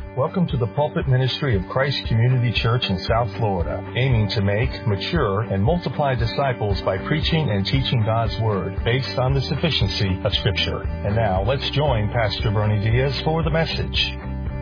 Welcome to the pulpit ministry of Christ Community Church in South Florida, aiming to make, mature, and multiply disciples by preaching and teaching God's Word based on the sufficiency of Scripture. And now, let's join Pastor Bernie Diaz for the message.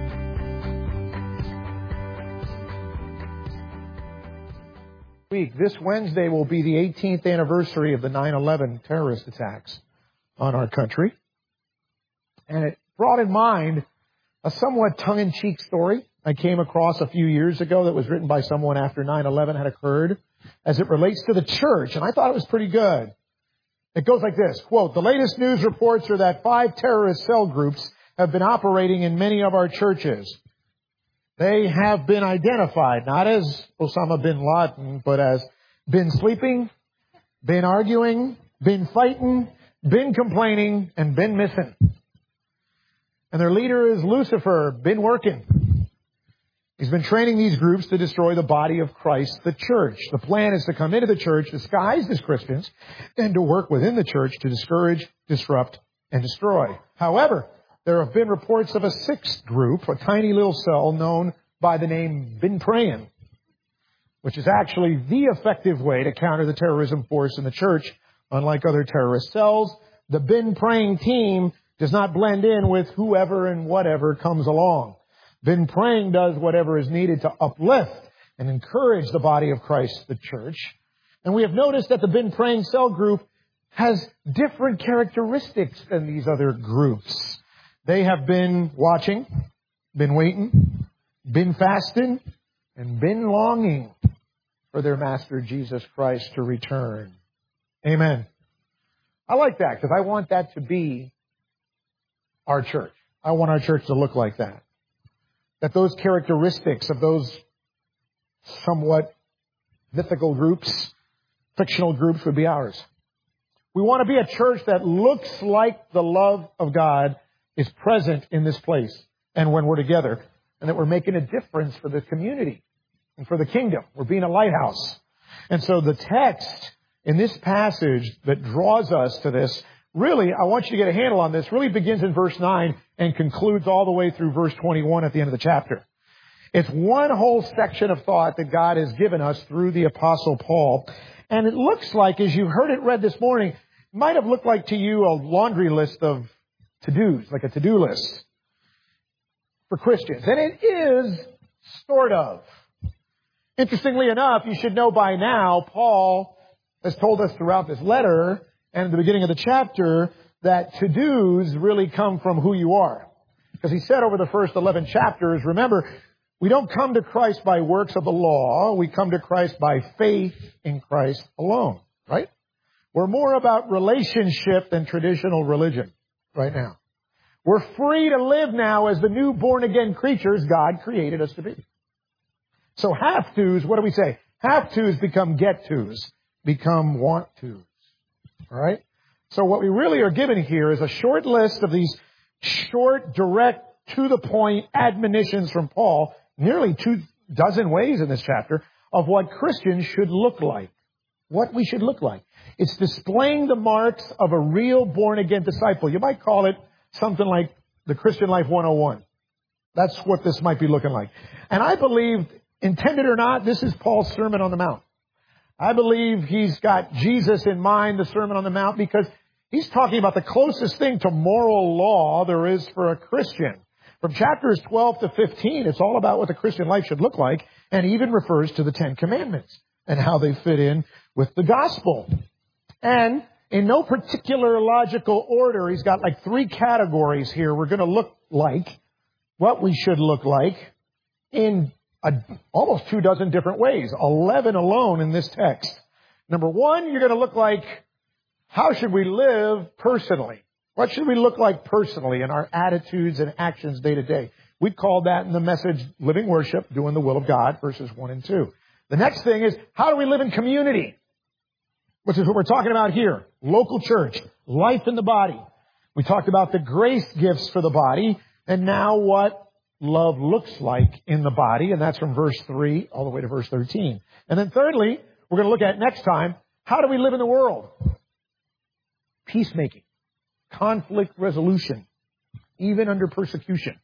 This Wednesday will be the 18th anniversary of the 9/11 terrorist attacks on our country. And it brought in mind a somewhat tongue-in-cheek story I came across a few years ago that was written by someone after 9/11 had occurred as it relates to the church, and I thought it was pretty good. It goes like this, quote, "The latest news reports are that 5 terrorist cell groups have been operating in many of our churches. They have been identified, not as Osama bin Laden, but as been sleeping, been arguing, been fighting, been complaining, and been missing. And their leader is Lucifer, been working. He's been training these groups to destroy the body of Christ, the church. The plan is to come into the church disguised as Christians and to work within the church to discourage, disrupt, and destroy. However, there have been reports of a 6th group, a tiny little cell known by the name Been Praying, which is actually the effective way to counter the terrorism force in the church. Unlike other terrorist cells, the Been Praying team does not blend in with whoever and whatever comes along. Been Praying does whatever is needed to uplift and encourage the body of Christ, the church. And we have noticed that the Been Praying cell group has different characteristics than these other groups. They have been watching, been waiting, been fasting, and been longing for their Master Jesus Christ to return. Amen. I like that because I want that to be our church. I want our church to look like that. That those characteristics of those somewhat mythical groups, fictional groups would be ours. We want to be a church that looks like the love of God is present in this place and when we're together, and that we're making a difference for the community and for the kingdom. We're being a lighthouse. And so the text in this passage that draws us to this, really, I want you to get a handle on this, really begins in verse 9 and concludes all the way through verse 21 at the end of the chapter. It's one whole section of thought that God has given us through the Apostle Paul. And it looks like, as you heard it read this morning, it might have looked like to you a laundry list of to-dos, like a to-do list for Christians. And it is sort of. Interestingly enough, you should know by now, Paul has told us throughout this letter and at the beginning of the chapter that to-dos really come from who you are. Because he said over the first 11 chapters, remember, we don't come to Christ by works of the law. We come to Christ by faith in Christ alone, right? We're more about relationship than traditional religion right now. We're free to live now as the new born-again creatures God created us to be. So have-tos, what do we say? Have-tos become get-tos, become want-tos. All right? So what we really are given here is a short list of these short, direct, to-the-point admonitions from Paul, nearly 24 ways in this chapter, of what Christians should look like. What we should look like. It's displaying the marks of a real born-again disciple. You might call it something like the Christian Life 101. That's what this might be looking like. And I believe, intended or not, this is Paul's Sermon on the Mount. I believe he's got Jesus in mind, the Sermon on the Mount, because he's talking about the closest thing to moral law there is for a Christian. From chapters 12 to 15, it's all about what the Christian life should look like, and even refers to the 10 Commandments and how they fit in with the gospel. And in no particular logical order, he's got like 3 categories here we're going to look like, what we should look like, in almost 24 different ways, 11 alone in this text. Number 1, you're going to look like, how should we live personally? What should we look like personally in our attitudes and actions day to day? We call that in the message, living worship, doing the will of God, verses 1 and 2. The next thing is, how do we live in community? Which is what we're talking about here. Local church, life in the body. We talked about the grace gifts for the body, and now what love looks like in the body, and that's from verse 3 all the way to verse 13. And then thirdly, we're going to look at next time, how do we live in the world? Peacemaking, conflict resolution, even under persecution.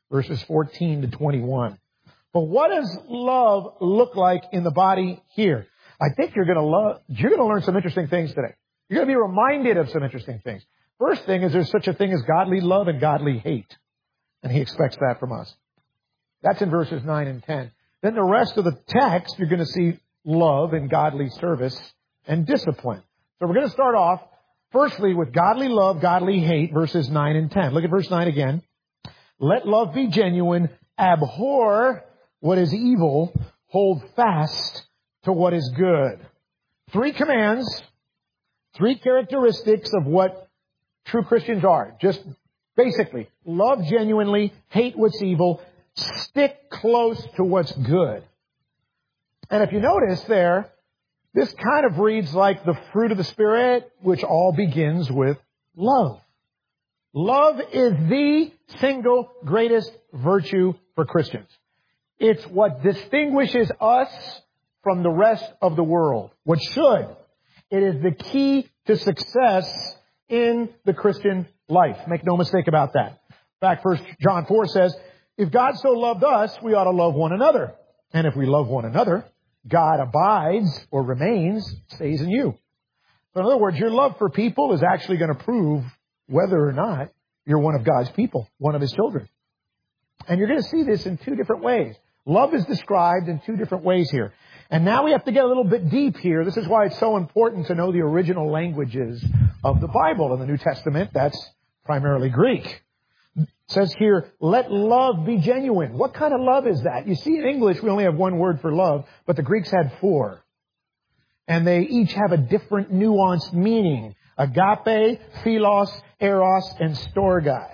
verses 14 to 21. But what does love look like in the body here? I think you're going to learn some interesting things today. You're going to be reminded of some interesting things. First thing is there's such a thing as godly love and godly hate. And He expects that from us. That's in verses 9 and 10. Then the rest of the text, you're going to see love and godly service and discipline. So we're going to start off, firstly, with godly love, godly hate, verses 9 and 10. Look at verse 9 again. Let love be genuine. Abhor what is evil. Hold fast to what is good. 3 commands, 3 characteristics of what true Christians are. Just basically, love genuinely, hate what's evil, stick close to what's good. And if you notice there, this kind of reads like the fruit of the Spirit, which all begins with love. Love is the single greatest virtue for Christians. It's what distinguishes us from the rest of the world. What should? It is the key to success in the Christian life. Make no mistake about that. In fact, 1 John 4 says, if God so loved us, we ought to love one another. And if we love one another, God abides or remains, stays in you. So in other words, your love for people is actually going to prove whether or not you're one of God's people, one of His children. And you're going to see this in 2 different ways. Love is described in 2 different ways here. And now we have to get a little bit deep here. This is why it's so important to know the original languages of the Bible. In the New Testament, that's primarily Greek. It says here, let love be genuine. What kind of love is that? You see, in English, we only have 1 word for love, but the Greeks had 4. And they each have a different nuanced meaning. Agape, philos, eros, and storgai.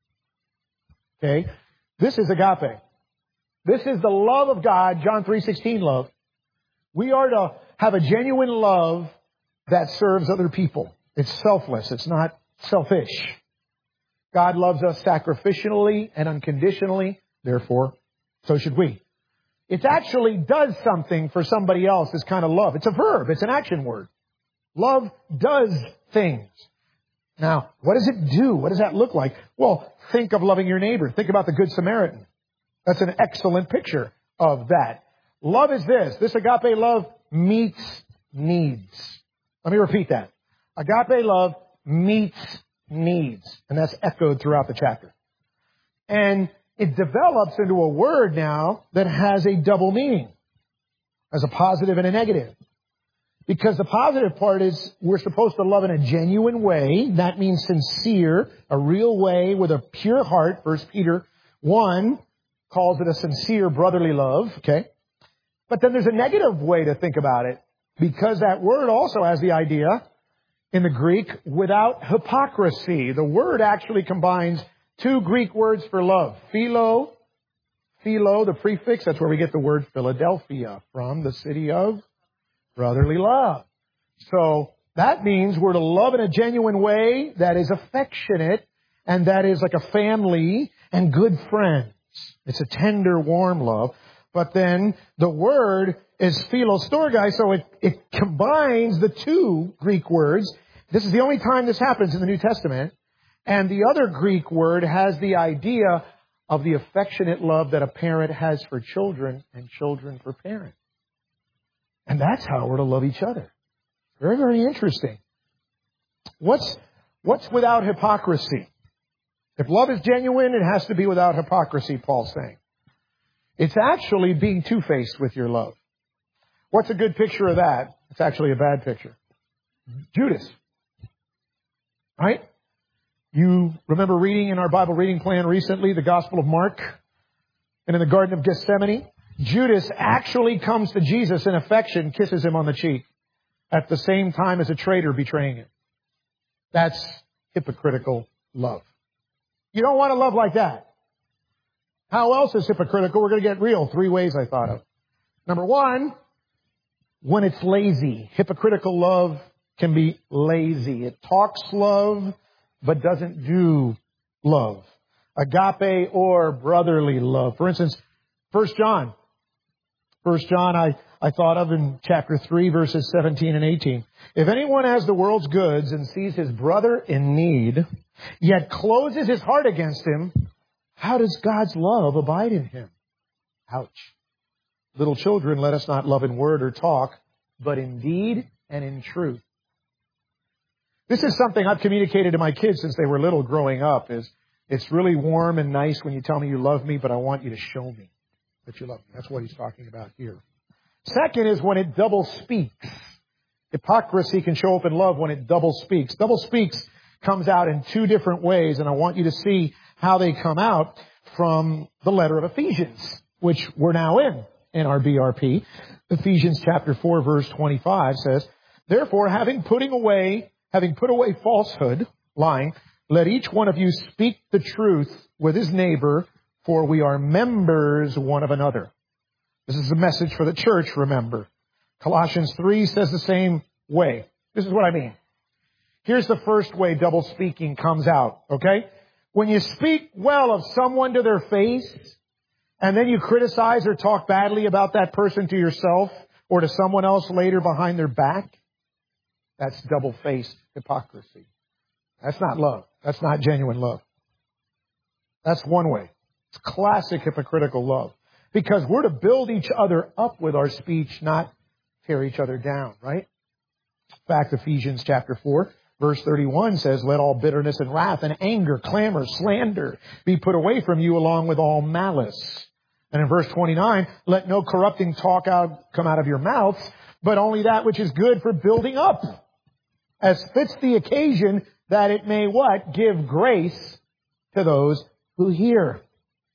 Okay? This is agape. This is the love of God, John 3:16 love. We are to have a genuine love that serves other people. It's selfless. It's not selfish. God loves us sacrificially and unconditionally. Therefore, so should we. It actually does something for somebody else, this kind of love. It's a verb. It's an action word. Love does things. Now, what does it do? What does that look like? Well, think of loving your neighbor. Think about the Good Samaritan. That's an excellent picture of that. Love is this. This agape love meets needs. Let me repeat that. Agape love meets needs. And that's echoed throughout the chapter. And it develops into a word now that has a double meaning. As a positive and a negative. Because the positive part is we're supposed to love in a genuine way. That means sincere, a real way with a pure heart. 1 Peter 1 calls it a sincere brotherly love. Okay. But then there's a negative way to think about it. Because that word also has the idea in the Greek without hypocrisy. The word actually combines 2 Greek words for love. Philo, the prefix, that's where we get the word Philadelphia from, the city of brotherly love. So that means we're to love in a genuine way that is affectionate and that is like a family and good friends. It's a tender, warm love. But then the word is philostorgai, so it combines the 2 Greek words. This is the only time this happens in the New Testament. And the other Greek word has the idea of the affectionate love that a parent has for children and children for parents. And that's how we're to love each other. Very, very interesting. What's without hypocrisy? If love is genuine, it has to be without hypocrisy, Paul's saying. It's actually being two-faced with your love. What's a good picture of that? It's actually a bad picture. Judas. Right? You remember reading in our Bible reading plan recently, the Gospel of Mark, and in the Garden of Gethsemane, Judas actually comes to Jesus in affection, kisses him on the cheek, at the same time as a traitor betraying him. That's hypocritical love. You don't want to love like that. How else is hypocritical? We're going to get real. 3 ways I thought of. Number 1, when it's lazy. Hypocritical love can be lazy. It talks love, but doesn't do love. Agape or brotherly love. For instance, 1 John. 1 John I thought of in chapter 3, verses 17 and 18. If anyone has the world's goods and sees his brother in need, yet closes his heart against him, How does God's love abide in him? Ouch. Little children, let us not love in word or talk, but in deed and in truth. This is something I've communicated to my kids since they were little growing up. It's really warm and nice when you tell me you love me, but I want you to show me that you love me. That's what he's talking about here. Second is when it double speaks. Hypocrisy can show up in love when it double speaks. Double speaks comes out in two different ways, and I want you to see how they come out from the letter of Ephesians, which we're now in our BRP. Ephesians chapter 4, verse 25 says, "Therefore, having put away falsehood," lying, "let each one of you speak the truth with his neighbor, for we are members one of another." This is a message for the church, remember. Colossians 3 says the same way. This is what I mean. Here's the first way double speaking comes out, okay? When you speak well of someone to their face, and then you criticize or talk badly about that person to yourself or to someone else later behind their back, that's double-faced hypocrisy. That's not love. That's not genuine love. That's one way. It's classic hypocritical love. Because we're to build each other up with our speech, not tear each other down, right? In fact, Ephesians chapter 4, verse 31 says, "Let all bitterness and wrath and anger, clamor, slander be put away from you along with all malice." And in verse 29, "Let no corrupting talk come out of your mouths, but only that which is good for building up, as fits the occasion, that it may" what? "Give grace to those who hear."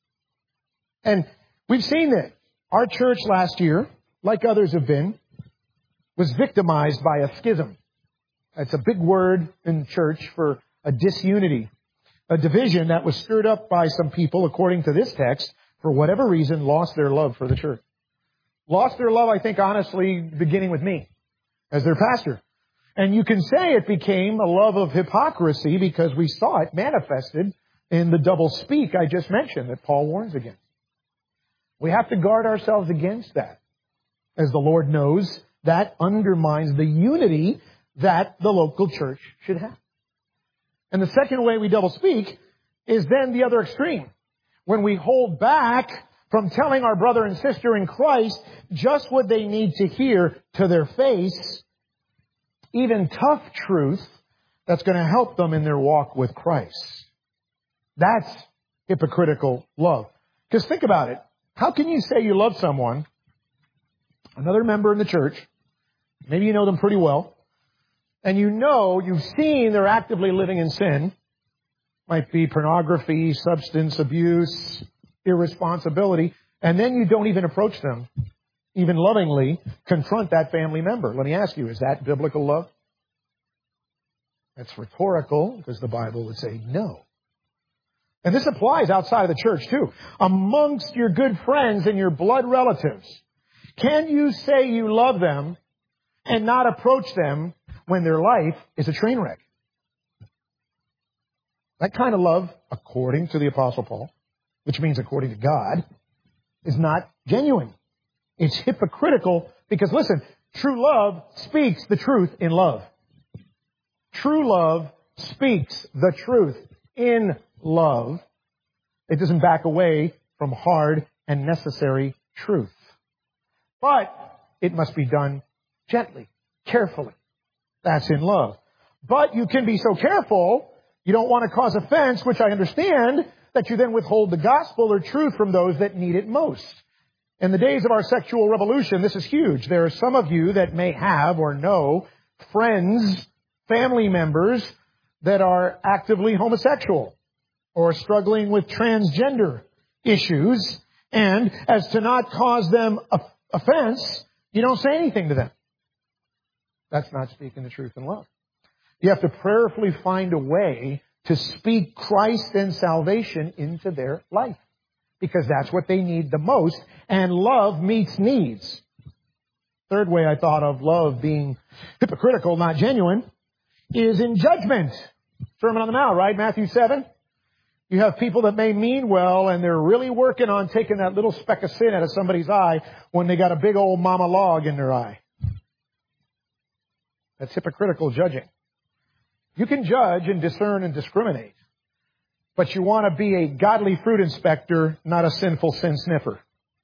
And we've seen that. Our church last year, like others have been, was victimized by a schism. That's a big word in church for a disunity, a division that was stirred up by some people, according to this text, for whatever reason, lost their love for the church. Lost their love, I think, honestly, beginning with me as their pastor. And you can say it became a love of hypocrisy because we saw it manifested in the double speak I just mentioned that Paul warns against. We have to guard ourselves against that. As the Lord knows, that undermines the unity that the local church should have. And the second way we double speak is then the other extreme. When we hold back from telling our brother and sister in Christ just what they need to hear to their face, even tough truth that's going to help them in their walk with Christ. That's hypocritical love. Because think about it. How can you say you love someone, another member in the church, maybe you know them pretty well, and you've seen they're actively living in sin, might be pornography, substance abuse, irresponsibility, and then you don't even approach them, even lovingly confront that family member? Let me ask you, is that biblical love? That's rhetorical, because the Bible would say no. And this applies outside of the church too. Amongst your good friends and your blood relatives, can you say you love them and not approach them when their life is a train wreck? That kind of love, according to the Apostle Paul, which means according to God, is not genuine. It's hypocritical because, listen, true love speaks the truth in love. True love speaks the truth in love. It doesn't back away from hard and necessary truth. But it must be done gently, carefully. That's in love. But you can be so careful, you don't want to cause offense, which I understand, that you then withhold the gospel or truth from those that need it most. In the days of our sexual revolution, this is huge. There are some of you that may have or know friends, family members that are actively homosexual or struggling with transgender issues, and as to not cause them offense, you don't say anything to them. That's not speaking the truth in love. You have to prayerfully find a way to speak Christ and salvation into their life, because that's what they need the most, and love meets needs. Third way I thought of love being hypocritical, not genuine, is in judgment. Sermon on the Mount, right? Matthew 7. You have people that may mean well, and they're really working on taking that little speck of sin out of somebody's eye when they got a big old mama log in their eye. That's hypocritical judging. You can judge and discern and discriminate. But you want to be a godly fruit inspector, not a sinful sin sniffer.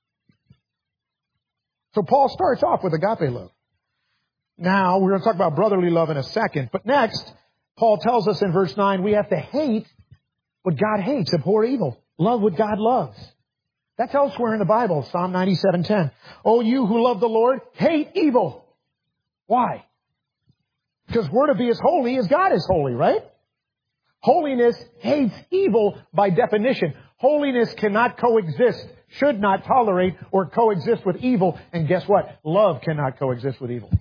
So Paul starts off with agape love. Now, we're going to talk about brotherly love in a second. But next, Paul tells us in verse 9, we have to hate what God hates, abhor evil, love what God loves. That's elsewhere in the Bible, Psalm 97:10. Oh, you who love the Lord, hate evil. Why? Because we're to be as holy as God is holy, right? Holiness hates evil by definition. Holiness cannot coexist, should not tolerate, or coexist with evil. And guess what? Love cannot coexist with evil.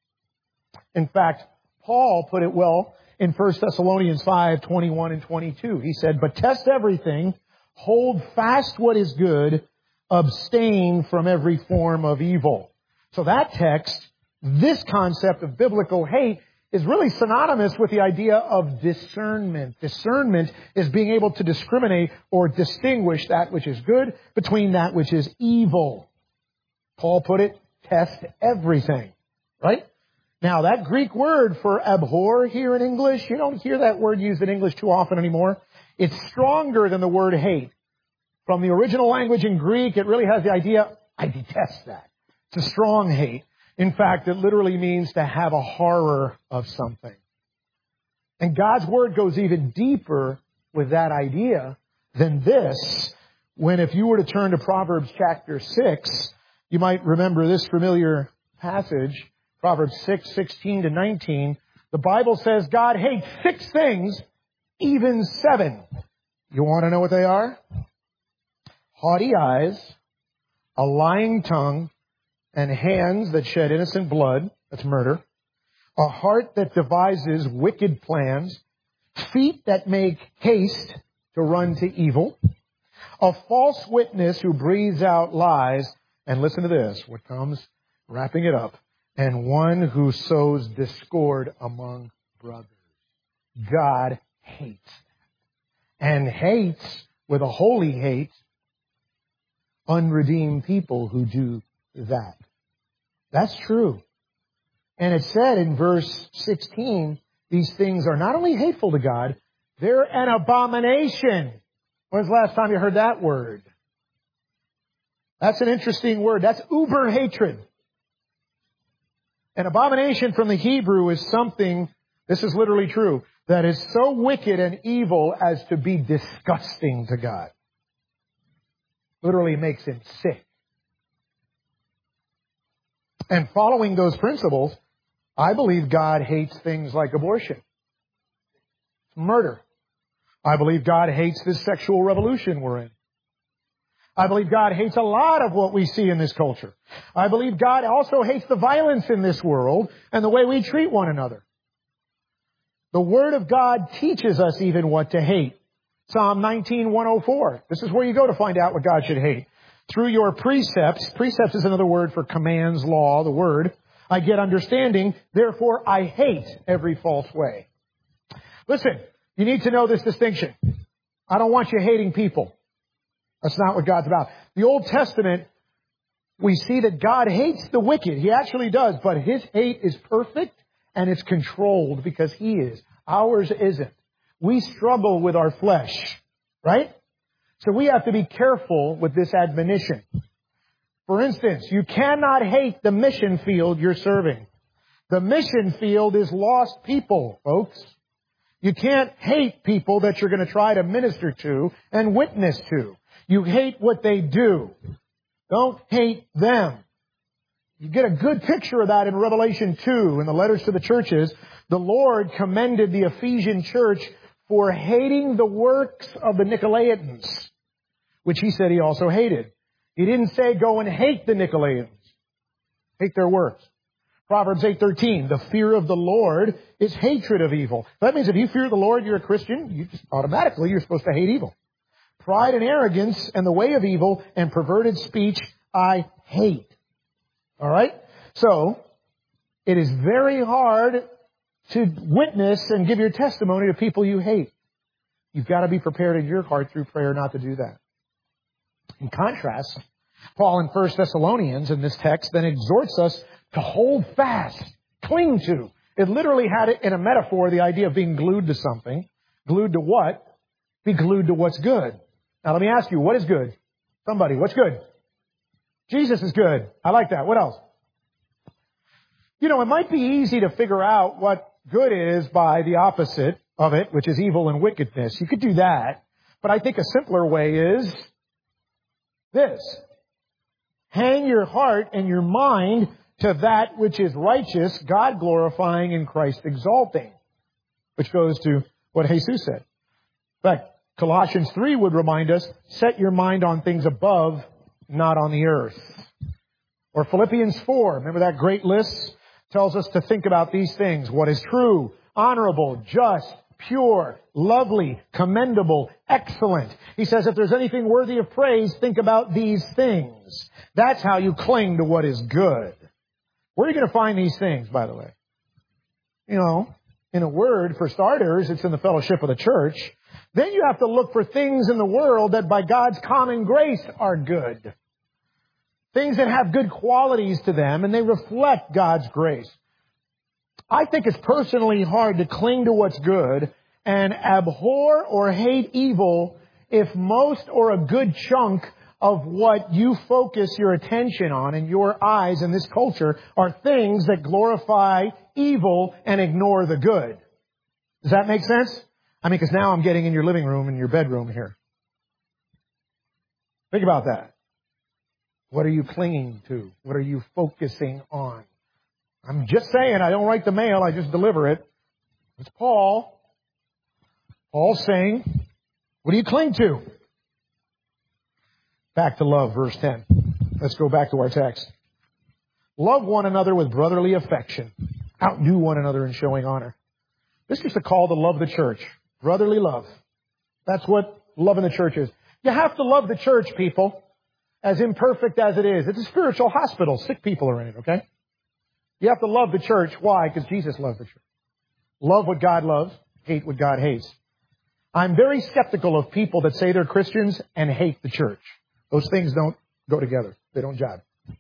In fact, Paul put it well in 1 Thessalonians 5:21 and 22. He said, but test everything, hold fast what is good, abstain from every form of evil. So that text, this concept of biblical hate, is really synonymous with the idea of discernment. Discernment is being able to discriminate or distinguish that which is good between that which is evil. Paul put it, test everything. Right? Now, that Greek word for abhor here in English, you don't hear that word used in English too often anymore. It's stronger than the word hate. From the original language in Greek, it really has the idea, I detest that. It's a strong hate. In fact, it literally means to have a horror of something. And God's Word goes even deeper with that idea than this, when if you were to turn to Proverbs chapter 6, you might remember this familiar passage, Proverbs 6:16 to 19. The Bible says God hates 6 things, even 7. You want to know what they are? Haughty eyes, a lying tongue, and hands that shed innocent blood, that's murder, a heart that devises wicked plans, feet that make haste to run to evil, a false witness who breathes out lies, and listen to this, what comes, wrapping it up, and one who sows discord among brothers. God hates that. And hates, with a holy hate, unredeemed people who do that. That's true. And it said in verse 16, these things are not only hateful to God, they're an abomination. When's the last time you heard that word? That's an interesting word. That's uber hatred. An abomination from the Hebrew is something, this is literally true, that is so wicked and evil as to be disgusting to God. Literally makes him sick. And following those principles, I believe God hates things like abortion, murder. I believe God hates this sexual revolution we're in. I believe God hates a lot of what we see in this culture. I believe God also hates the violence in this world and the way we treat one another. The Word of God teaches us even what to hate. Psalm 19:104. This is where you go to find out what God should hate. Through your precepts, precepts is another word for commands, law, the word, I get understanding, therefore I hate every false way. Listen, you need to know this distinction. I don't want you hating people. That's not what God's about. The Old Testament, we see that God hates the wicked. He actually does, but His hate is perfect and it's controlled because He is. Ours isn't. We struggle with our flesh, right? So we have to be careful with this admonition. For instance, you cannot hate the mission field you're serving. The mission field is lost people, folks. You can't hate people that you're going to try to minister to and witness to. You hate what they do. Don't hate them. You get a good picture of that in Revelation 2, in the letters to the churches. The Lord commended the Ephesian church for hating the works of the Nicolaitans, which He said He also hated. He didn't say go and hate the Nicolaitans. Hate their works. Proverbs 8:13, the fear of the Lord is hatred of evil. That means if you fear the Lord, you're a Christian, you're supposed to hate evil. Pride and arrogance and the way of evil and perverted speech I hate. All right? So, it is very hard to witness and give your testimony to people you hate. You've got to be prepared in your heart through prayer not to do that. In contrast, Paul in 1 Thessalonians in this text then exhorts us to hold fast, cling to. It literally had it in a metaphor, the idea of being glued to something. Glued to what? Be glued to what's good. Now let me ask you, what is good? Somebody, what's good? Jesus is good. I like that. What else? You know, it might be easy to figure out what good is by the opposite of it, which is evil and wickedness. You could do that. But I think a simpler way is this. Hang your heart and your mind to that which is righteous, God glorifying and Christ exalting. Which goes to what Jesus said. In fact, Colossians 3 would remind us, set your mind on things above, not on the earth. Or Philippians 4, remember that great list? Tells us to think about these things. What is true, honorable, just, pure, lovely, commendable, excellent. He says if there's anything worthy of praise, think about these things. That's how you cling to what is good. Where are you going to find these things, by the way? You know, in a word, for starters, it's in the fellowship of the church. Then you have to look for things in the world that by God's common grace are good. Things that have good qualities to them and they reflect God's grace. I think it's personally hard to cling to what's good and abhor or hate evil if most or a good chunk of what you focus your attention on and your eyes in this culture are things that glorify evil and ignore the good. Does that make sense? I mean, because now I'm getting in your living room and your bedroom here. Think about that. What are you clinging to? What are you focusing on? I'm just saying, I don't write the mail, I just deliver it. It's Paul. Paul's saying, what do you cling to? Back to love, verse 10. Let's go back to our text. Love one another with brotherly affection. Outdo one another in showing honor. This is the call to love the church. Brotherly love. That's what love in the church is. You have to love the church, people. As imperfect as it is. It's a spiritual hospital. Sick people are in it, okay? You have to love the church. Why? Because Jesus loved the church. Love what God loves. Hate what God hates. I'm very skeptical of people that say they're Christians and hate the church. Those things don't go together. They don't jive.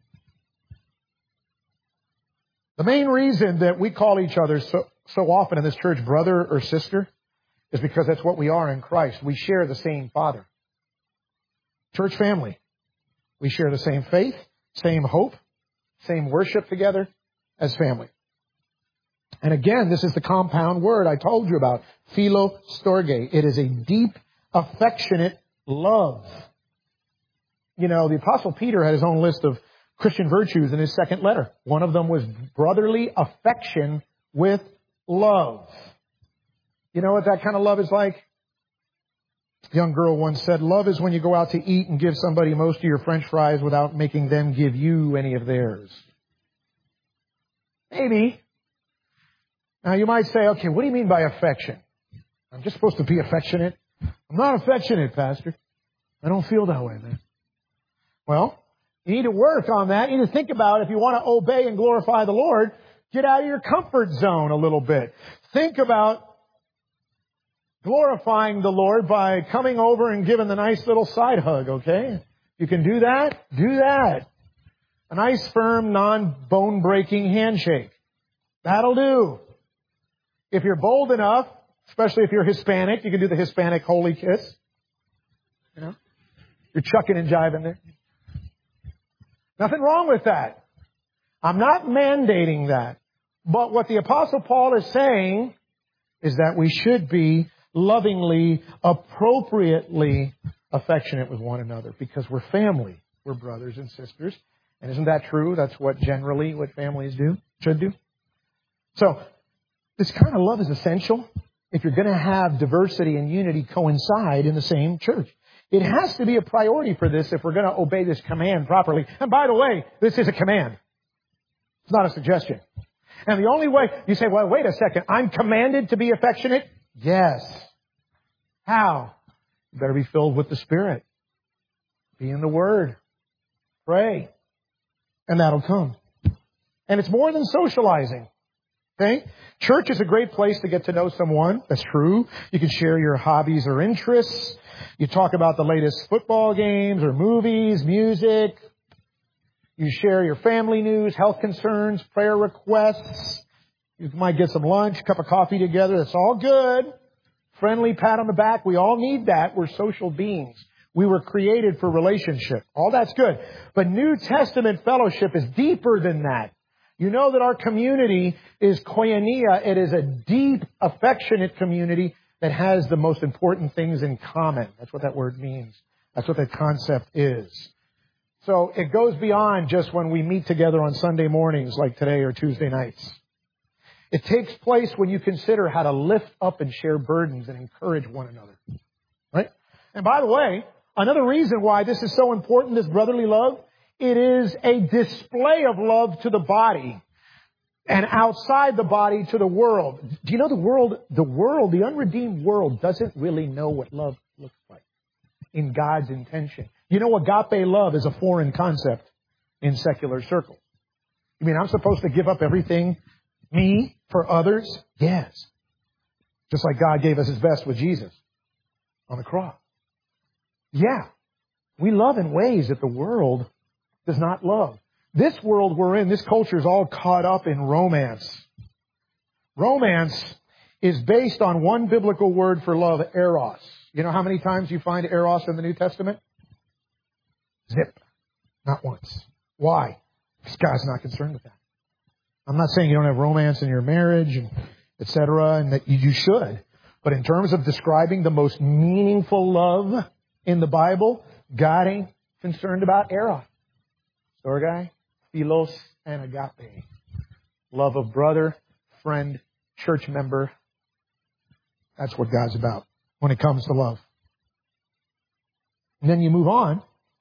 The main reason that we call each other so often in this church brother or sister is because that's what we are in Christ. We share the same Father. Church family. We share the same faith, same hope, same worship together as family. And again, this is the compound word I told you about, philo storge. It is a deep, affectionate love. You know, the Apostle Peter had his own list of Christian virtues in his second letter. One of them was brotherly affection with love. You know what that kind of love is like? A young girl once said, love is when you go out to eat and give somebody most of your French fries without making them give you any of theirs. Maybe. Now you might say, okay, what do you mean by affection? I'm just supposed to be affectionate? I'm not affectionate, Pastor. I don't feel that way, man. Well, you need to work on that. You need to think about if you want to obey and glorify the Lord, get out of your comfort zone a little bit. Think about glorifying the Lord by coming over and giving the nice little side hug, okay? You can do that? Do that. A nice, firm, non-bone breaking handshake. That'll do. If you're bold enough, especially if you're Hispanic, you can do the Hispanic holy kiss. You know? You're chucking and jiving there. Nothing wrong with that. I'm not mandating that. But what the Apostle Paul is saying is that we should be lovingly, appropriately affectionate with one another because we're family. We're brothers and sisters. And isn't that true? That's what generally what families do, should do. So this kind of love is essential if you're going to have diversity and unity coincide in the same church. It has to be a priority for this if we're going to obey this command properly. And by the way, this is a command. It's not a suggestion. And the only way, you say, well, wait a second, I'm commanded to be affectionate? Yes. How? You better be filled with the Spirit. Be in the Word. Pray. And that'll come. And it's more than socializing. Okay? Church is a great place to get to know someone. That's true. You can share your hobbies or interests. You talk about the latest football games or movies, music. You share your family news, health concerns, prayer requests. You might get some lunch, a cup of coffee together. That's all good. friendly pat on the back. We all need that. We're social beings. We were created for relationship. All that's good. But New Testament fellowship is deeper than that. You know that our community is koinonia. It is a deep, affectionate community that has the most important things in common. That's what that word means. That's what that concept is. So it goes beyond just when we meet together on Sunday mornings like today or Tuesday nights. It takes place when you consider how to lift up and share burdens and encourage one another. Right? And by the way, another reason why this is so important, this brotherly love, it is a display of love to the body and outside the body to the world. Do you know the unredeemed world doesn't really know what love looks like in God's intention. You know, agape love is a foreign concept in secular circles. You mean I'm supposed to give up everything, me, for others? Yes. Just like God gave us His best with Jesus on the cross. Yeah. We love in ways that the world does not love. This world we're in, this culture is all caught up in romance. Romance is based on one biblical word for love, eros. You know how many times you find eros in the New Testament? Zip. Not once. Why? Because God's not concerned with that. I'm not saying you don't have romance in your marriage, and etc., and that you should. But in terms of describing the most meaningful love in the Bible, God ain't concerned about eros. Storge, philos, and agape. Love of brother, friend, church member. That's what God's about when it comes to love. And then you move on,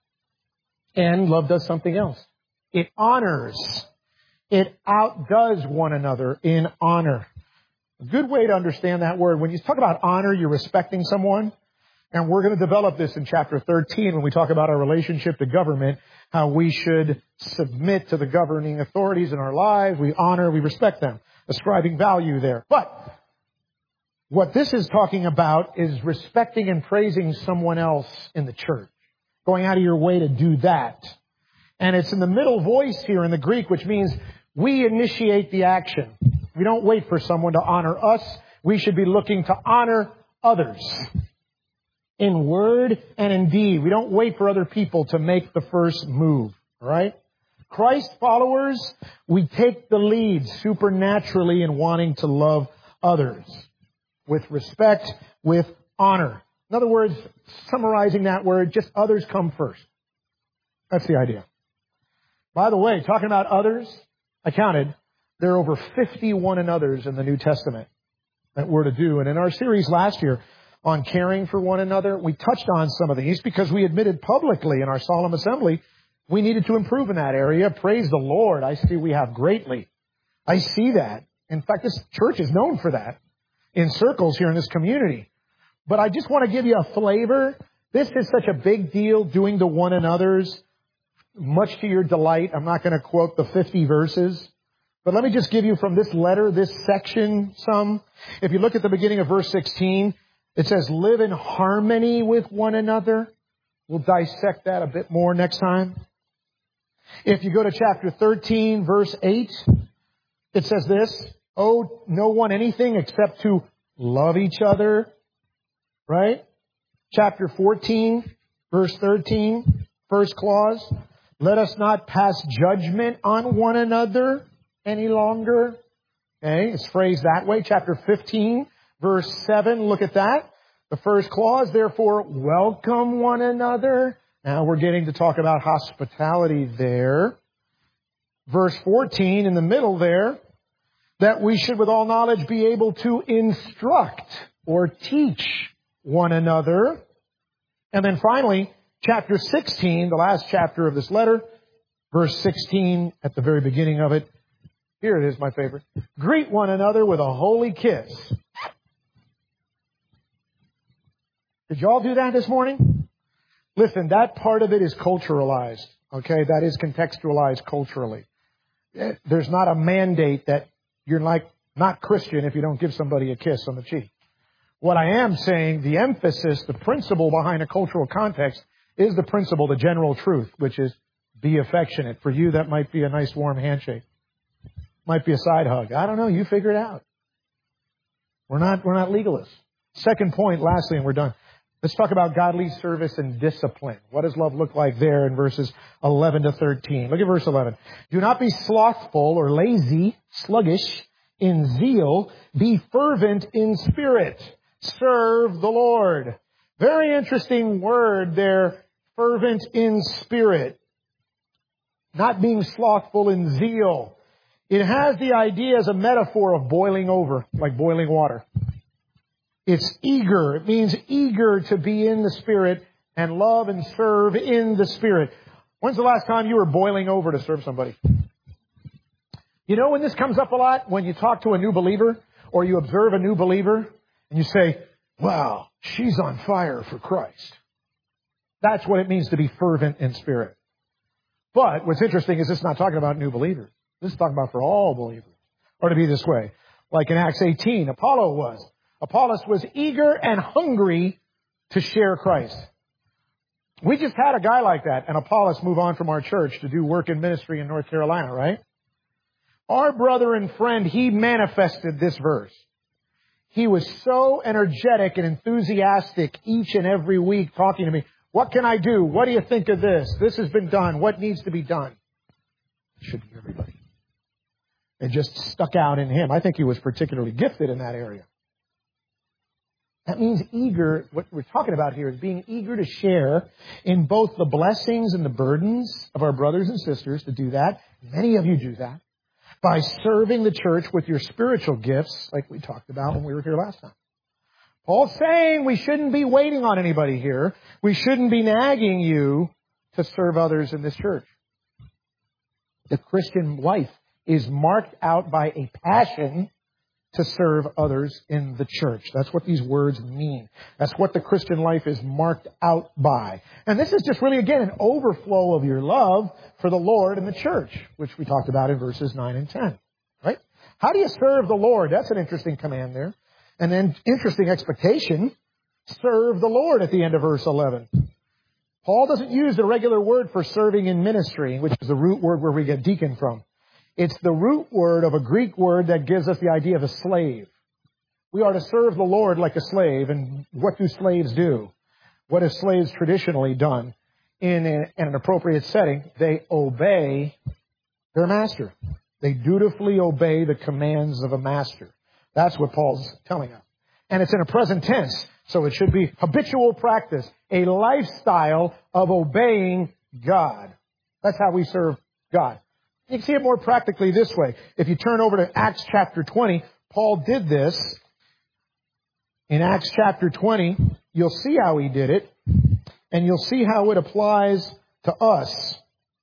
and love does something else. It honors. It outdoes one another in honor. A good way to understand that word, when you talk about honor, you're respecting someone. And we're going to develop this in chapter 13 when we talk about our relationship to government, how we should submit to the governing authorities in our lives. We honor, we respect them, ascribing value there. But what this is talking about is respecting and praising someone else in the church, going out of your way to do that. And it's in the middle voice here in the Greek, which means we initiate the action. We don't wait for someone to honor us. We should be looking to honor others. In word and in deed. We don't wait for other people to make the first move. All right? Christ followers, we take the lead supernaturally in wanting to love others. With respect, with honor. In other words, summarizing that word, just others come first. That's the idea. By the way, talking about others, I counted, there are over 50 one another's in the New Testament that we're to do. And in our series last year on caring for one another, we touched on some of these because we admitted publicly in our solemn assembly we needed to improve in that area. Praise the Lord. I see we have greatly. I see that. In fact, this church is known for that in circles here in this community. But I just want to give you a flavor. This is such a big deal, doing the one another's, much to your delight. I'm not going to quote the 50 verses. But let me just give you from this letter, this section, some. If you look at the beginning of verse 16, it says, live in harmony with one another. We'll dissect that a bit more next time. If you go to chapter 13, verse 8, it says this, owe no one anything except to love each other. Right? Chapter 14, verse 13, first clause, let us not pass judgment on one another any longer. Okay, it's phrased that way. Chapter 15, verse 7, look at that. The first clause, therefore, welcome one another. Now we're getting to talk about hospitality there. Verse 14, in the middle there, that we should with all knowledge be able to instruct or teach one another. And then finally, chapter 16, the last chapter of this letter, verse 16 at the very beginning of it. Here it is, my favorite. Greet one another with a holy kiss. Did you all do that this morning? Listen, that part of it is culturalized. Okay, that is contextualized culturally. There's not a mandate that you're like not Christian if you don't give somebody a kiss on the cheek. What I am saying, the emphasis, the principle behind a cultural context is the principle, the general truth, which is be affectionate. For you, that might be a nice warm handshake. Might be a side hug. I don't know. You figure it out. We're not legalists. Second point, lastly, and we're done. Let's talk about godly service and discipline. What does love look like there in verses 11 to 13? Look at verse 11. Do not be slothful or lazy, sluggish in zeal. Be fervent in spirit. Serve the Lord. Very interesting word there, fervent in spirit. Not being slothful in zeal. It has the idea as a metaphor of boiling over, like boiling water. It's eager. It means eager to be in the Spirit and love and serve in the Spirit. When's the last time you were boiling over to serve somebody? You know when this comes up a lot? When you talk to a new believer or you observe a new believer and you say, wow, she's on fire for Christ. That's what it means to be fervent in spirit. But what's interesting is it's not talking about new believers. This is talking about for all believers. Or to be this way. Like in Acts 18, Apollos was eager and hungry to share Christ. We just had a guy like that, and Apollos move on from our church to do work in ministry in North Carolina, right? Our brother and friend, he manifested this verse. He was so energetic and enthusiastic each and every week talking to me. What can I do? What do you think of this? This has been done. What needs to be done? It should be everybody. It just stuck out in him. I think he was particularly gifted in that area. That means eager. What we're talking about here is being eager to share in both the blessings and the burdens of our brothers and sisters, to do that. Many of you do that by serving the church with your spiritual gifts, like we talked about when we were here last time. Paul's saying we shouldn't be waiting on anybody here. We shouldn't be nagging you to serve others in this church. The Christian life is marked out by a passion to serve others in the church. That's what these words mean. That's what the Christian life is marked out by. And this is just really, again, an overflow of your love for the Lord and the church, which we talked about in verses 9 and 10. Right? How do you serve the Lord? That's an interesting command there. And then interesting expectation. Serve the Lord at the end of verse 11. Paul doesn't use the regular word for serving in ministry, which is the root word where we get deacon from. It's the root word of a Greek word that gives us the idea of a slave. We are to serve the Lord like a slave. And what do slaves do? What have slaves traditionally done in an appropriate setting? They obey their master. They dutifully obey the commands of a master. That's what Paul's telling us. And it's in a present tense, so it should be habitual practice, a lifestyle of obeying God. That's how we serve God. You can see it more practically this way. If you turn over to Acts chapter 20, Paul did this. In Acts chapter 20, you'll see how he did it, and you'll see how it applies to us.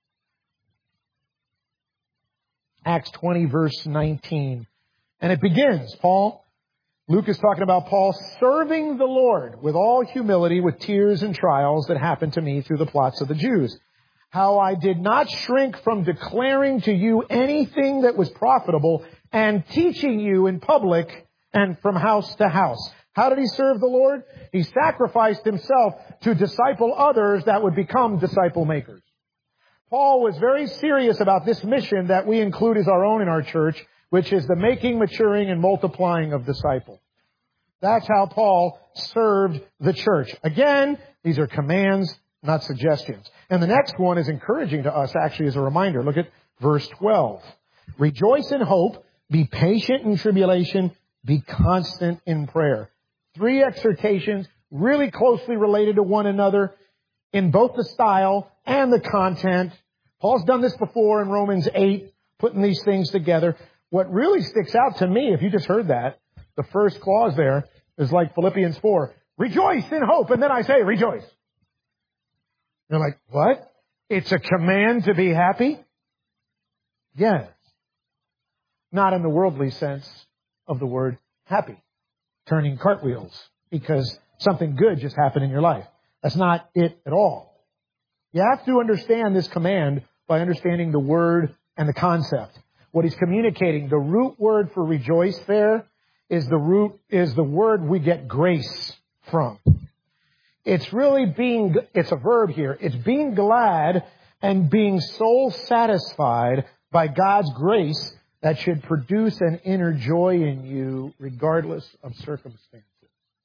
Acts 20, verse 19. And it begins, Luke is talking about Paul serving the Lord with all humility, with tears and trials that happened to me through the plots of the Jews. How I did not shrink from declaring to you anything that was profitable and teaching you in public and from house to house. How did he serve the Lord? He sacrificed himself to disciple others that would become disciple makers. Paul was very serious about this mission that we include as our own in our church, which is the making, maturing, and multiplying of disciples. That's how Paul served the church. Again, these are commands, not suggestions. And the next one is encouraging to us, actually, as a reminder. Look at verse 12. Rejoice in hope, be patient in tribulation, be constant in prayer. 3 exhortations, really closely related to one another in both the style and the content. Paul's done this before in Romans 8, putting these things together. What really sticks out to me, if you just heard that, the first clause there is like Philippians 4. Rejoice in hope. And then I say, rejoice. You're like, what? It's a command to be happy? Yes. Not in the worldly sense of the word happy. Turning cartwheels because something good just happened in your life. That's not it at all. You have to understand this command by understanding the word and the concept. What he's communicating, the root word for rejoice there is the word we get grace from. It's a verb here. It's being glad and being soul satisfied by God's grace that should produce an inner joy in you regardless of circumstances.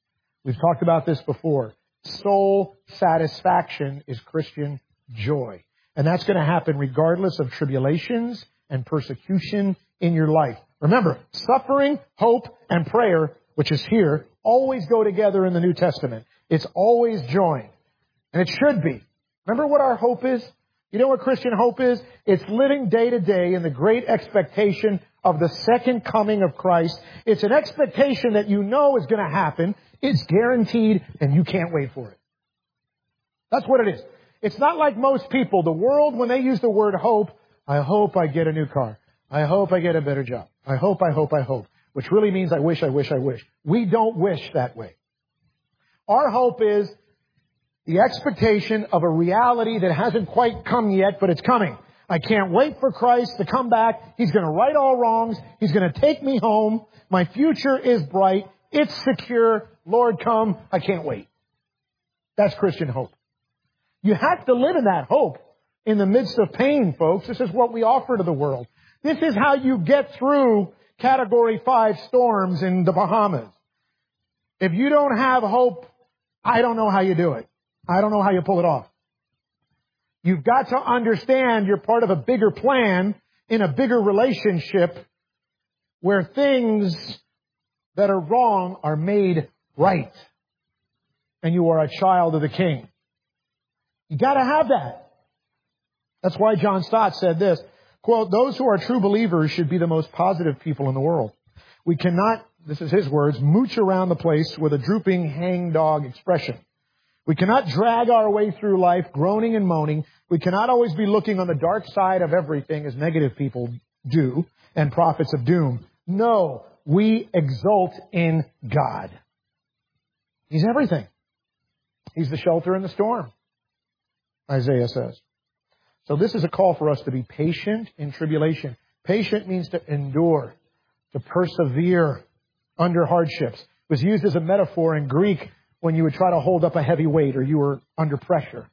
We've talked about this before. Soul satisfaction is Christian joy. And that's going to happen regardless of tribulations and persecution in your life. Remember, suffering, hope, and prayer, which is here, always go together in the New Testament. It's always joined. And it should be. Remember what our hope is? You know what Christian hope is? It's living day to day in the great expectation of the second coming of Christ. It's an expectation that you know is going to happen. It's guaranteed, and you can't wait for it. That's what it is. It's not like most people. The world, when they use the word hope, I hope I get a new car. I hope I get a better job. I hope. Which really means I wish. We don't wish that way. Our hope is the expectation of a reality that hasn't quite come yet, but it's coming. I can't wait for Christ to come back. He's going to right all wrongs. He's going to take me home. My future is bright. It's secure. Lord, come. I can't wait. That's Christian hope. You have to live in that hope in the midst of pain, folks. This is what we offer to the world. This is how you get through Category 5 storms in the Bahamas. If you don't have hope, I don't know how you do it. I don't know how you pull it off. You've got to understand you're part of a bigger plan in a bigger relationship where things that are wrong are made right. And you are a child of the King. You got to have that. That's why John Stott said this, quote, those who are true believers should be the most positive people in the world. We cannot, this is his words, mooch around the place with a drooping hangdog expression. We cannot drag our way through life groaning and moaning. We cannot always be looking on the dark side of everything as negative people do and prophets of doom. No, we exult in God. He's everything. He's the shelter in the storm, Isaiah says. So this is a call for us to be patient in tribulation. Patient means to endure, to persevere under hardships. It was used as a metaphor in Greek when you would try to hold up a heavy weight or you were under pressure.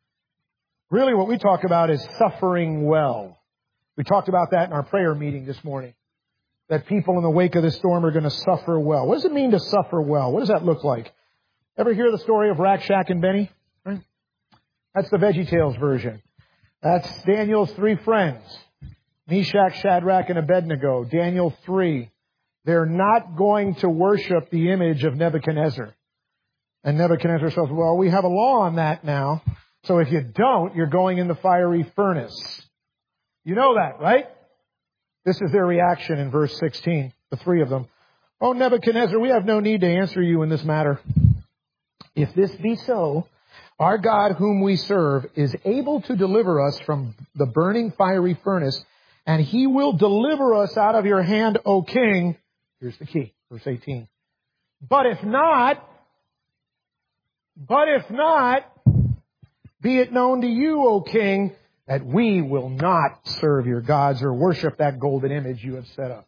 Really what we talk about is suffering well. We talked about that in our prayer meeting this morning. That people in the wake of the storm are going to suffer well. What does it mean to suffer well? What does that look like? Ever hear the story of Rack, Shack, and Benny? Right? That's the VeggieTales version. That's Daniel's 3 friends. Meshach, Shadrach, and Abednego. Daniel 3. They're not going to worship the image of Nebuchadnezzar. And Nebuchadnezzar says, well, we have a law on that now. So if you don't, you're going in the fiery furnace. You know that, right? This is their reaction in verse 16, the 3 of them. Oh, Nebuchadnezzar, we have no need to answer you in this matter. If this be so, our God whom we serve is able to deliver us from the burning fiery furnace, and he will deliver us out of your hand, O king. Here's the key, verse 18. But if not, be it known to you, O king, that we will not serve your gods or worship that golden image you have set up.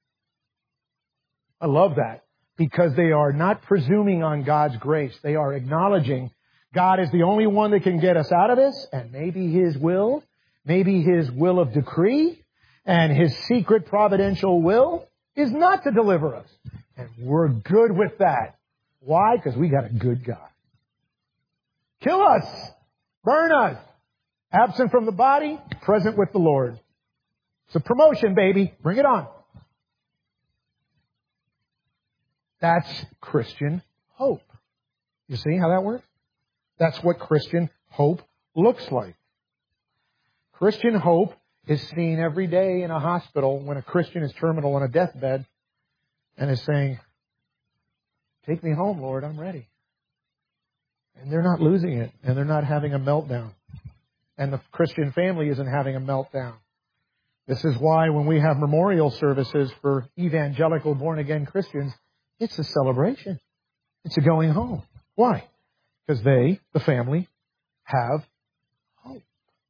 I love that because they are not presuming on God's grace. They are acknowledging God is the only one that can get us out of this, and maybe His will of decree, and His secret providential will is not to deliver us. And we're good with that. Why? Because we got a good God. Kill us. Burn us. Absent from the body, present with the Lord. It's a promotion, baby. Bring it on. That's Christian hope. You see how that works? That's what Christian hope looks like. Christian hope is seen every day in a hospital when a Christian is terminal on a deathbed and is saying, take me home, Lord, I'm ready. And they're not losing it, and they're not having a meltdown. And the Christian family isn't having a meltdown. This is why when we have memorial services for evangelical born-again Christians, it's a celebration. It's a going home. Why? Because they, the family, have hope.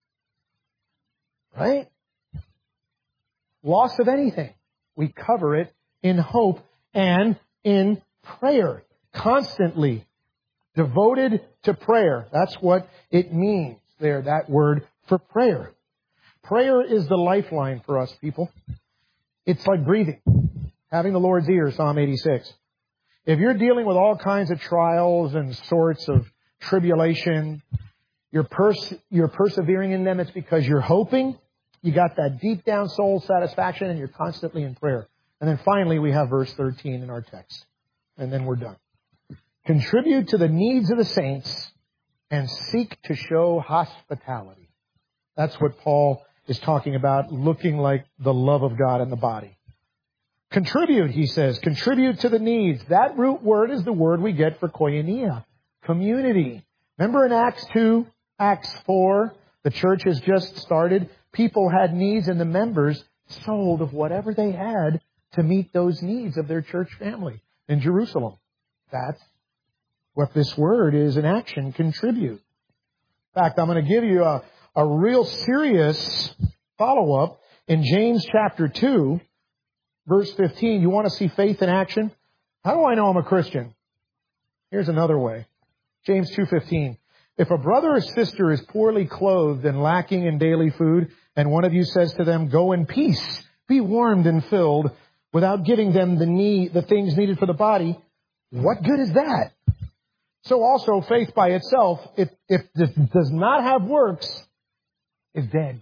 Right? Loss of anything. We cover it in hope and in prayer. Constantly devoted to prayer. That's what it means there, that word for prayer. Prayer is the lifeline for us, people. It's like breathing. Having the Lord's ear, Psalm 86. If you're dealing with all kinds of trials and sorts of tribulation, you're persevering in them, it's because you're hoping, you got that deep down soul satisfaction, and you're constantly in prayer. And then finally, we have verse 13 in our text. And then we're done. Contribute to the needs of the saints and seek to show hospitality. That's what Paul is talking about, looking like the love of God in the body. Contribute, he says. Contribute to the needs. That root word is the word we get for koinonia, community. Remember in Acts 2, Acts 4, the church has just started. People had needs, and the members sold of whatever they had to meet those needs of their church family in Jerusalem. That's what this word is in action, contribute. In fact, I'm going to give you a real serious follow-up in James chapter 2, verse 15. You want to see faith in action? How do I know I'm a Christian? Here's another way. James 2:15. If a brother or sister is poorly clothed and lacking in daily food, and one of you says to them, go in peace, be warmed and filled, without giving them the things needed for the body, what good is that? So also faith by itself, if it does not have works, is dead.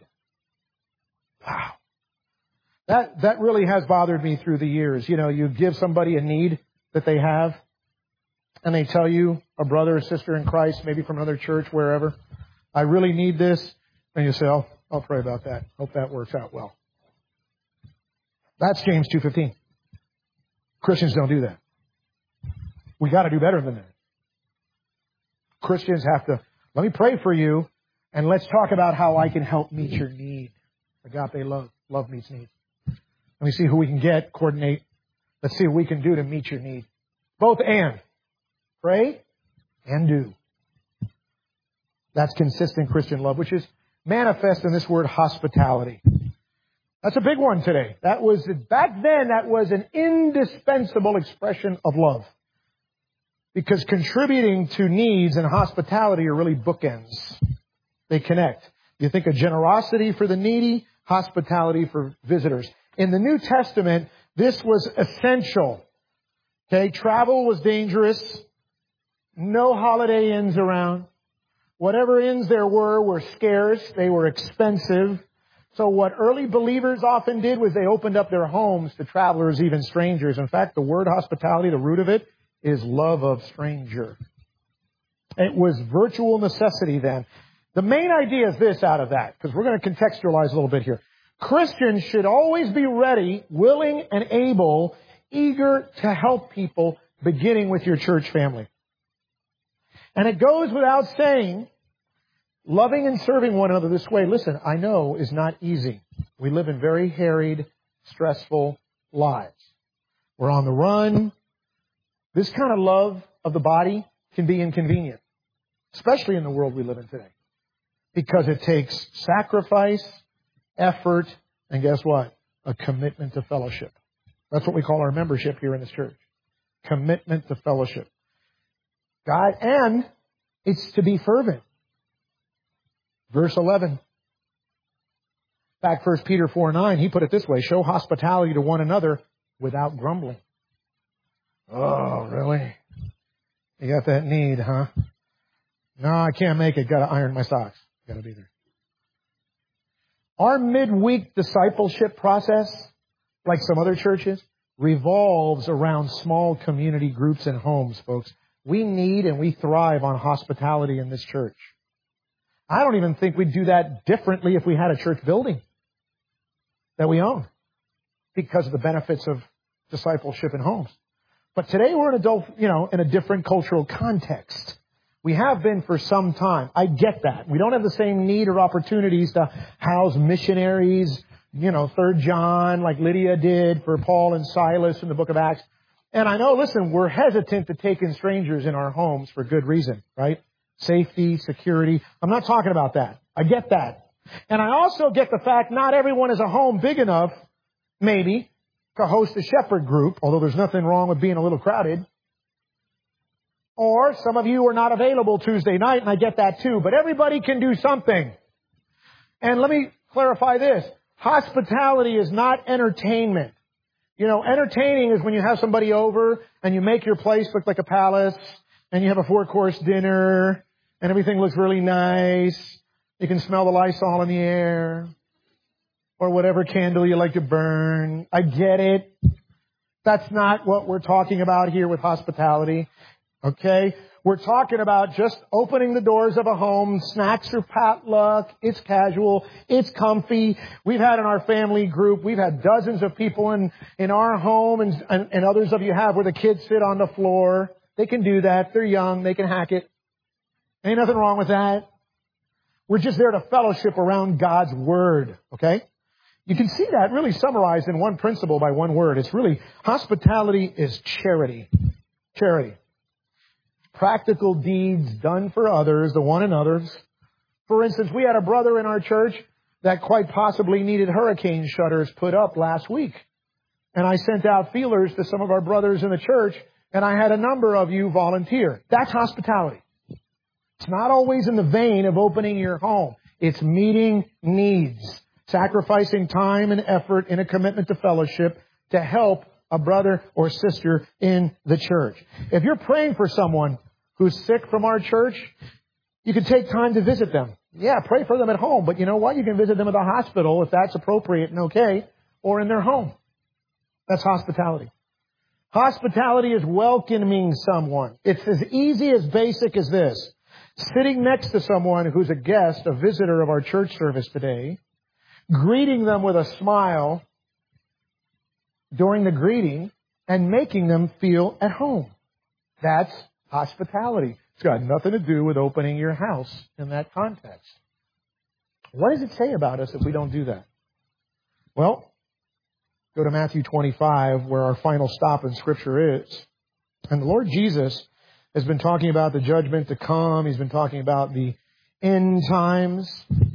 Wow. That really has bothered me through the years. You know, you give somebody a need that they have, and they tell you, a brother or sister in Christ, maybe from another church, wherever, I really need this. And you say, oh, I'll pray about that. Hope that works out well. That's James 2:15. Christians don't do that. We got to do better than that. Christians have to, let me pray for you, and let's talk about how I can help meet your need. Agape love. Love meets need. Let me see who we can get, coordinate. Let's see what we can do to meet your need. Both and. Pray and do. That's consistent Christian love, which is manifest in this word hospitality. That's a big one today. Back then, that was an indispensable expression of love. Because contributing to needs and hospitality are really bookends. They connect. You think of generosity for the needy, hospitality for visitors. In the New Testament, this was essential. Okay, travel was dangerous. No Holiday Inns around. Whatever inns there were scarce. They were expensive. So what early believers often did was they opened up their homes to travelers, even strangers. In fact, the word hospitality, the root of it, is love of stranger. It was virtual necessity then. The main idea is this out of that, because we're going to contextualize a little bit here. Christians should always be ready, willing, and able, eager to help people, beginning with your church family. And it goes without saying, loving and serving one another this way, listen, I know is not easy. We live in very harried, stressful lives. We're on the run. This kind of love of the body can be inconvenient, especially in the world we live in today, because it takes sacrifice, effort, and guess what? A commitment to fellowship. That's what we call our membership here in this church. Commitment to fellowship. God, and it's to be fervent. Verse 11. In fact, 1 Peter 4:9, he put it this way, show hospitality to one another without grumbling. Oh, really? You got that need, huh? No, I can't make it. Got to iron my socks. Got to be there. Our midweek discipleship process, like some other churches, revolves around small community groups and homes, folks. We need and we thrive on hospitality in this church. I don't even think we'd do that differently if we had a church building that we own, because of the benefits of discipleship in homes. But today we're in a different cultural context. We have been for some time. I get that. We don't have the same need or opportunities to house missionaries, 3rd John, like Lydia did for Paul and Silas in the book of Acts. And I know, listen, we're hesitant to take in strangers in our homes for good reason, right? Safety, security. I'm not talking about that. I get that. And I also get the fact not everyone is a home big enough, maybe, to host a shepherd group, although there's nothing wrong with being a little crowded. Or some of you are not available Tuesday night, and I get that too. But everybody can do something. And let me clarify this. Hospitality is not entertainment. You know, entertaining is when you have somebody over and you make your place look like a palace and you have a 4-course dinner and everything looks really nice. You can smell the Lysol in the air or whatever candle you like to burn. I get it. That's not what we're talking about here with hospitality. Okay? We're talking about just opening the doors of a home. Snacks are potluck. It's casual. It's comfy. We've had in our family group, we've had dozens of people in our home and others of you have where the kids sit on the floor. They can do that. They're young. They can hack it. Ain't nothing wrong with that. We're just there to fellowship around God's Word. Okay? You can see that really summarized in one principle by one word. It's really, hospitality is charity. Charity. Practical deeds done for others, the one and others. For instance, we had a brother in our church that quite possibly needed hurricane shutters put up last week. And I sent out feelers to some of our brothers in the church, and I had a number of you volunteer. That's hospitality. It's not always in the vein of opening your home. It's meeting needs, sacrificing time and effort in a commitment to fellowship to help a brother or sister in the church. If you're praying for someone who's sick from our church, you can take time to visit them. Yeah, pray for them at home, but you know what? You can visit them at the hospital if that's appropriate and okay, or in their home. That's hospitality. Hospitality is welcoming someone. It's as easy, as basic as this. Sitting next to someone who's a guest, a visitor of our church service today, greeting them with a smile during the greeting, and making them feel at home. That's hospitality. It's got nothing to do with opening your house in that context. What does it say about us if we don't do that? Well, go to Matthew 25, where our final stop in Scripture is. And the Lord Jesus has been talking about the judgment to come. He's been talking about the end times.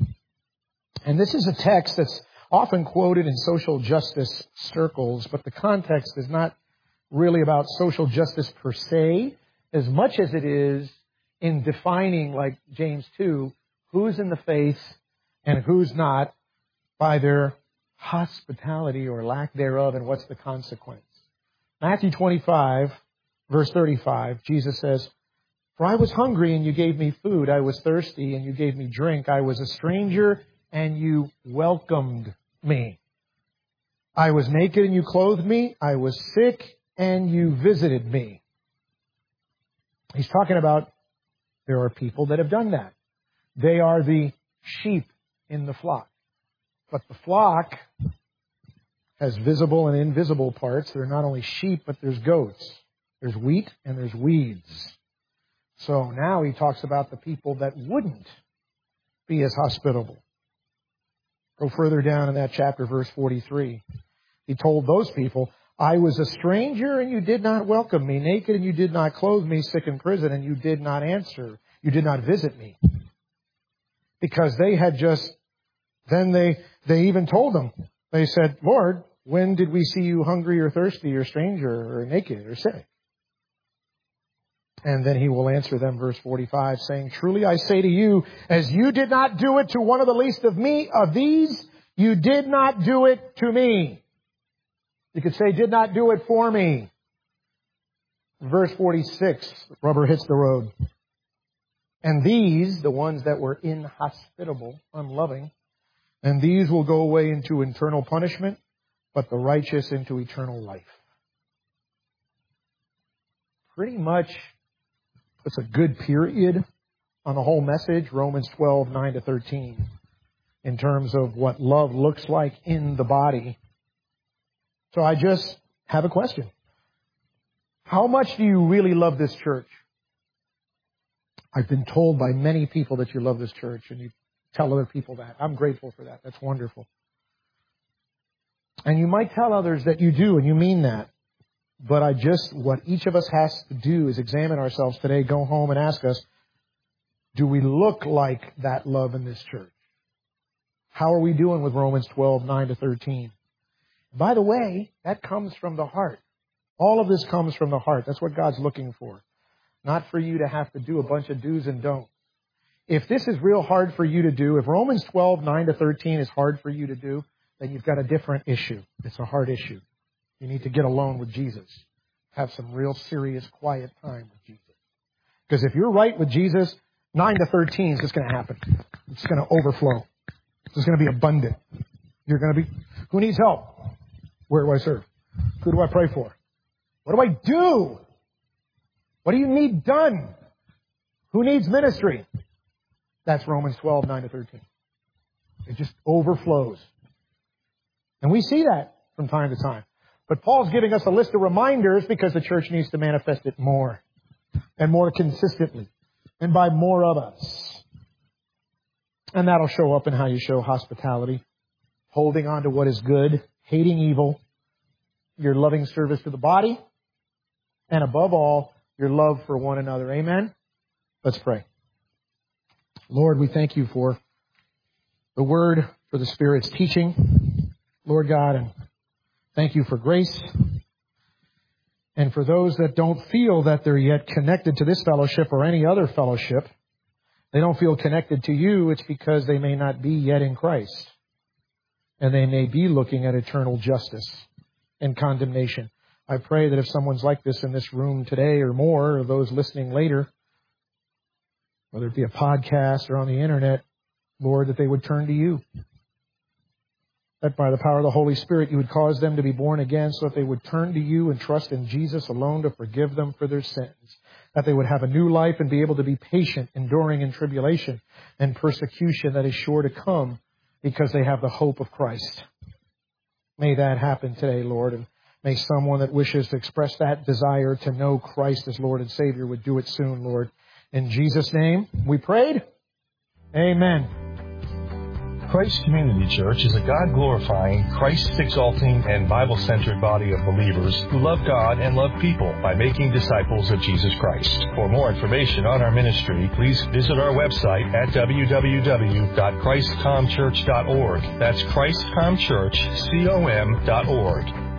And this is a text that's often quoted in social justice circles, but the context is not really about social justice per se, as much as it is in defining, like James 2, who's in the faith and who's not by their hospitality or lack thereof, and what's the consequence. Matthew 25, verse 35, Jesus says, "For I was hungry and you gave me food. I was thirsty and you gave me drink. I was a stranger and you welcomed me. I was naked and you clothed me. I was sick and you visited me." He's talking about there are people that have done that. They are the sheep in the flock. But the flock has visible and invisible parts. They're not only sheep, but there's goats. There's wheat and there's weeds. So now he talks about the people that wouldn't be as hospitable. Go further down in that chapter, verse 43. He told those people, "I was a stranger and you did not welcome me, naked and you did not clothe me, sick in prison and you did not answer. You did not visit me." Because they had just, then they even told them, they said, "Lord, when did we see you hungry or thirsty or stranger or naked or sick?" And then he will answer them, verse 45, saying, "Truly I say to you, as you did not do it to one of the least of these, you did not do it to me." You could say, "did not do it for me." Verse 46, rubber hits the road. "And these," the ones that were inhospitable, unloving, "and these will go away into eternal punishment, but the righteous into eternal life." Pretty much, it's a good period on the whole message, Romans 12, 9 to 13, in terms of what love looks like in the body. So I just have a question. How much do you really love this church? I've been told by many people that you love this church, and you tell other people that. I'm grateful for that. That's wonderful. And you might tell others that you do, and you mean that. But what each of us has to do is examine ourselves today, go home and ask us, do we look like that love in this church? How are we doing with Romans 12, 9 to 13? By the way, that comes from the heart. All of this comes from the heart. That's what God's looking for. Not for you to have to do a bunch of do's and don'ts. If this is real hard for you to do, if Romans 12, 9 to 13 is hard for you to do, then you've got a different issue. It's a hard issue. You need to get alone with Jesus. Have some real serious quiet time with Jesus. Because if you're right with Jesus, 9 to 13 is just going to happen. It's going to overflow. It's going to be abundant. You're going to be, who needs help? Where do I serve? Who do I pray for? What do I do? What do you need done? Who needs ministry? That's Romans 12, 9 to 13. It just overflows. And we see that from time to time. But Paul's giving us a list of reminders because the church needs to manifest it more and more consistently and by more of us. And that'll show up in how you show hospitality, holding on to what is good, hating evil, your loving service to the body, and above all, your love for one another. Amen? Let's pray. Lord, we thank you for the word, for the Spirit's teaching, Lord God, and thank you for grace. And for those that don't feel that they're yet connected to this fellowship or any other fellowship, they don't feel connected to you, it's because they may not be yet in Christ. And they may be looking at eternal justice and condemnation. I pray that if someone's like this in this room today or more, or those listening later, whether it be a podcast or on the internet, Lord, that they would turn to you. That by the power of the Holy Spirit, you would cause them to be born again so that they would turn to you and trust in Jesus alone to forgive them for their sins. That they would have a new life and be able to be patient, enduring in tribulation and persecution that is sure to come because they have the hope of Christ. May that happen today, Lord, and may someone that wishes to express that desire to know Christ as Lord and Savior would do it soon, Lord. In Jesus' name, we prayed. Amen. Christ Community Church is a God-glorifying, Christ-exalting, and Bible-centered body of believers who love God and love people by making disciples of Jesus Christ. For more information on our ministry, please visit our website at www.christcomchurch.org. That's christcomchurch.org.